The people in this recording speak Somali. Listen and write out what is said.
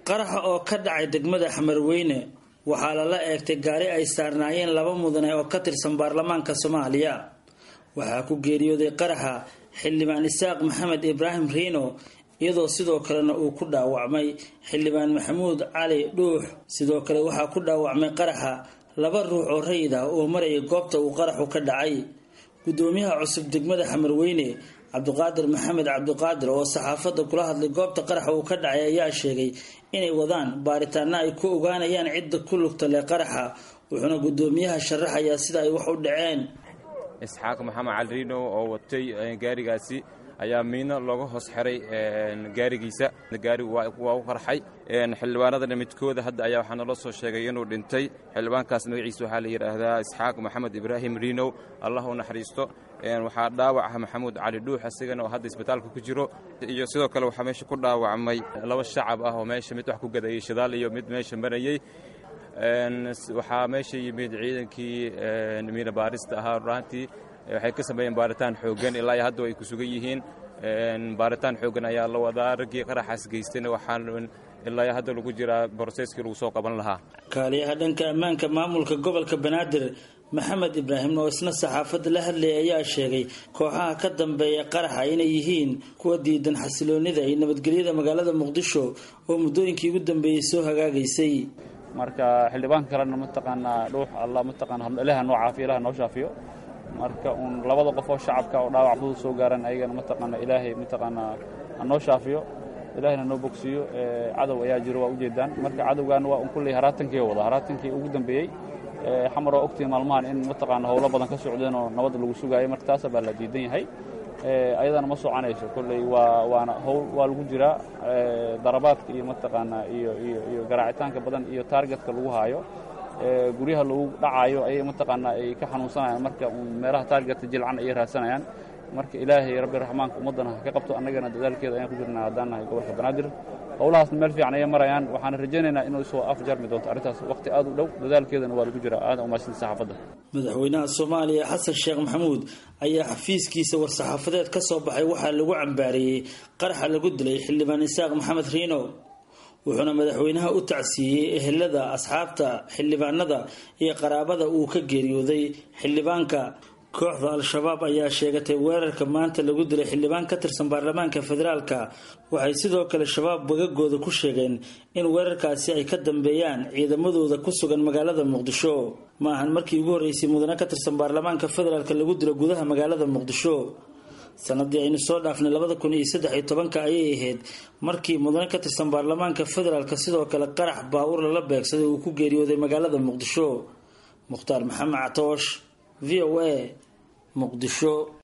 qaraxa oo ka dhacay degmada Xamarweyne waxaa lala eegtay gaari ay saarnaayeen laba mudane oo ka tirsan baarlamaanka Soomaaliya waxaa ku geeriyooday qaraxa xildhibaan Isaaq Maxamed Ibraahim Riino iyadoo sidoo kalena uu ku dhaawacmay xildhibaan Maxamuud Cali Dhuux sidoo kale waxaa ku dhaawacmay qaraxa laba ruux oo rayid ah oo maray goobta uu qaraxu ka dhacay gudoomiyaha cusub degmada Xamarweyne Cabdiqaadir Maxamed Cabdiqaadir oo saxaafadda kula hadlay goobta qaraxa uu ka dhacay ayaa sheegay inay wadaan baaritaano ay ku ogaanayaan cidda ku lugta leh qaraxa wuxuuna gudoomiyaha sharaxayaa sida ay wax u dhaceen Isxaaq Maxamed Cali Riino oo watay gaarigaasi ayaa miina looga hoos xiray gaarigiisa gaarigu waa u qarxay xildhibaanada midkooda hadda ayaa waxaa noo soo sheegay inuu dhintay xildhibaankaas magaciisa waxaa la yiraahdaa Isxaaq Maxamed Ibraahim Riino Allah u naxariisto waxaa dhaawac Maxamuud Cali Dhuux asagana oo hadda isbitaalka ku jiro iyo sidoo kale waxaa meesha ku dhaawacmay laba shacab ah oo meesha mid wax ku gadayay shidaal iyo mid meesha marayay waxaa meesha yimid ciidankii miina baarista ahaa runtii waxay ka sameeyeen baaritaan xoogan ilaa hadda ay ku sugan yihiin baaritaan xoogan ayaa la wadaa ragii qaraxaas geystayna waxaan ilaa hadda lagu jiraa processkii lagu soo qaban lahaa kaaliyaha dhanka ammaanka maamulka gobolka Banaadir Maxamed Ibraahim oo isna saxaafadda la hadlay ayaa sheegay kooxaha ka dambeeya qaraxa inay yihiin kuwa diidan xasiloonida iyo nabadgelyada magaalada Muqdisho oo muddooyinkii ugu dambeeyay soo hagaagaysay marka xildhibaanka kalena mataqaana Dhuux Allah mataqaana Ilaaha noo caafiyo Ilaaha noo shaafiyo marka labada qof oo shacabka oo dhaawac fudud soo gaaran ayagana mataqaana Ilaahay mataqaana noo shaafiyo Ilaahayna noo bogsiyo cadow ayaa jiro waa u jeedaan marka cadowgan waa kulli haraatankii ugu dambeeyay xamar oo ogtii maalmahan in mataqaana howlo badan ka socdeen oo nabad lagu sugayo marka taas baa la diidan yahay ayadana ma soconayso kulli waana howl waa lagu jiraa darabaadka iyo mataqaana iyo garaacitaanka badan iyo targetka lagu haayo guriyaha lagu dhacayo ay mataqaana ay ka xanuunsanayaan marka meelaha targetka jilcan ay raasanayaan marka Ilaahay Rabbi Raxmaanka ummadana ka qabto annagana dadaalkeeda ayaan ku jirnaa hadanahay gobolka Banaadir howlahaas meel fiican ay marayaan waxaan rajaynaynaa inuu soo afjarmi doonto arintaas waqti aad u dhow dadaalkeedana waa lagu jiraa aad u maashin saxaafadda madaxweynaha Soomaaliya Xasan Sheekh Maxamuud ayaa xafiiskiisa war saxaafadeed ka soo baxay waxa lagu cambaariyay qaraxa lagu dilay xildhibaan Isaaq Maxamed Riino wuxuuna madaxweynaha u tacsiyay ehelada asxaabta xildhibaanada iyo qaraabada uu ka geeriyooday xildhibaanka kooxda al-shabaab ayaa sheegatay weerarka maanta lagu dilay xildhibaan ka tirsan baarlamaanka federaalka waxay sidoo kale shabaab bagagooda ku sheegeen in weerarkaasi ay ka dambeeyaan ciidamadooda ku sugan magaalada Muqdisho ma ahan markii ugu horeysay mudane ka tirsan baarlamaanka federaalka lagu dilo gudaha magaalada Muqdisho sanadii aynu soo dhaafnay 2013 ayay ahayd markii mudane ka tirsan baarlamaanka federaalka sidoo kale qarax baawur la beegsaday uu ku geeriyooday magaalada Muqdisho Mukhtaar Maxamed Catoosh VOA Muqdisho